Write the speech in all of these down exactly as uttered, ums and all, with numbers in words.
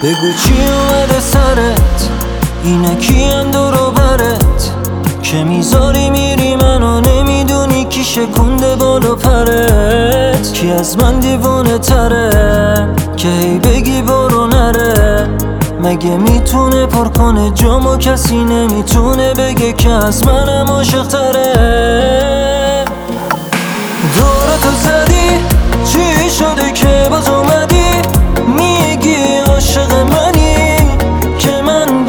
بگو چی اومده سرت، اینا کیان دور و برت که میذاری میری منو نمیدونی کی شکونده بالا پرت. کی از من دیوانه تره که هی بگی برو نره، مگه میتونه پر کنه جامو کسی نمیتونه بگه که از منم عاشق تره. دورتو زدی چی شده که باز اومدی میگی عاشق منی که من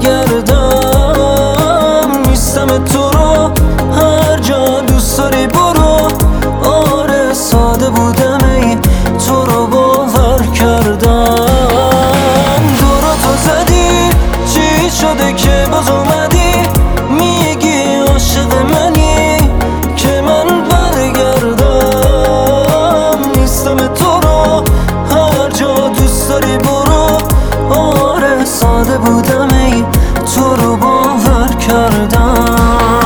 برگردم نیستم تو رو هر جا دوست داری برو. آره ساده بودم ای تو رو باور کردم. دورتو زدی چی شده که باز اومدی میگی عاشق منی که من برگردم نیستم تو رو هر جا دوست داری برو. آره ساده بودم ای تو رو باور کردم.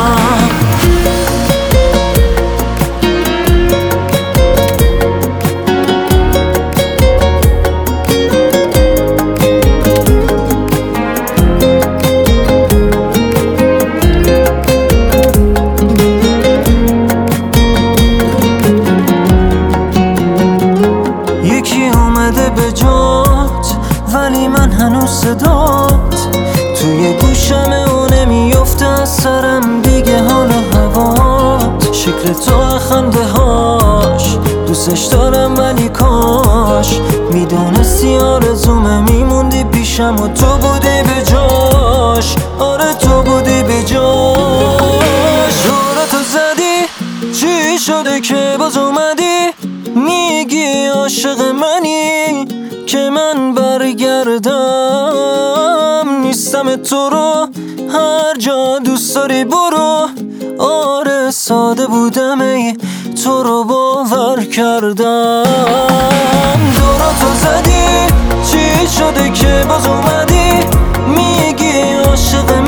به جات ولی من هنوز صدات توی گوشمه و نمیفته از سرم دیگه حال و هوات. شکل تو خنده هاش دوستش دارم ولی کاش میدونستی آرزومه میموندی پیشم و تو بودی به جاش. آره تو بودی به جاش. دورتو زدی چی شده که باز اومدی میگی عاشق منی که من برگردم نیستم تو رو هر جا دوست داری برو. آره ساده بودم ای تو رو باور کردم. دورتو زدی چی شده که باز اومدی میگی عاشق